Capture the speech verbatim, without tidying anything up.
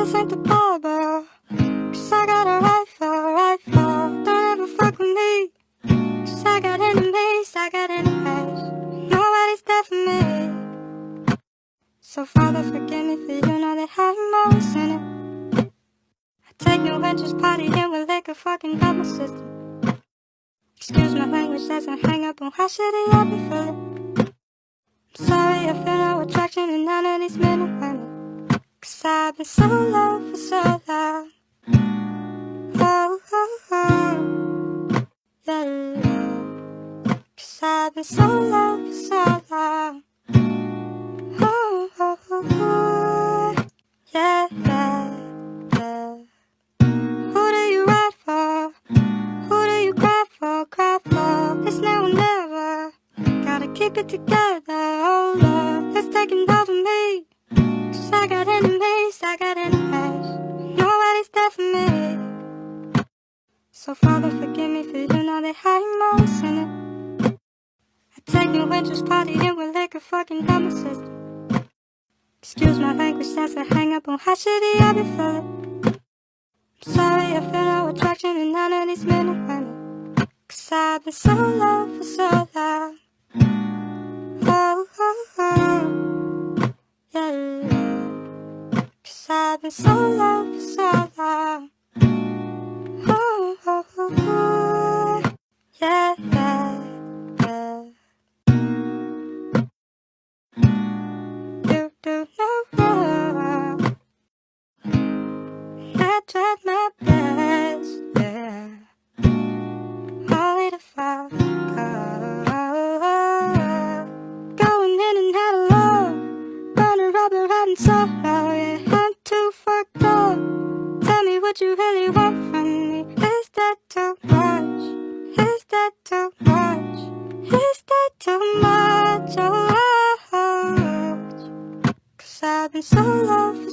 this ain't the Bible, 'cause I got a rifle, rifle. Don't ever fuck with me, 'cause I got enemies, I got enemies. Nobody's there for me. So Father, forgive me, for you know that I'm always sinning. I take no interest, partying with liquor, fucking up my system. Excuse my language, doesn't hang up on how shitty I be feeling. I'm sorry, I feel no attraction in none of these men and women, 'cause I've been so low for so long. Oh, oh, oh, yeah, yeah. 'Cause I've been so low for so long. Oh, oh, oh, oh, yeah, yeah, yeah. Who do you ride for? Who do you cry for, cry for? It's now or never. Gotta keep it together, oh Lord, it's taking over me. 'Cause I got enemies, I got enemies. Nobody's there for me. So Father, forgive me, for you know that I'm always sinning. I take no interest, partying with liquor, fucking up my system. Excuse my language, that's a hang up on how shitty I be feeling. I'm sorry, I feel no attraction in none of these men and women, 'cause I've been so low for so long. Oh, oh, oh, yeah, yeah. 'Cause I've been so low for so long. Oh, oh, oh, oh, yeah, yeah, yeah. You do no wrong. I tried my best, yeah, only to fall. Going in and out of love, burning rubber, riding solo, yeah, I'm too fucked up. Tell me what you really want from me. Is that too much? Is that too much? Is that too much? Oh, oh, oh. 'Cause I've been so low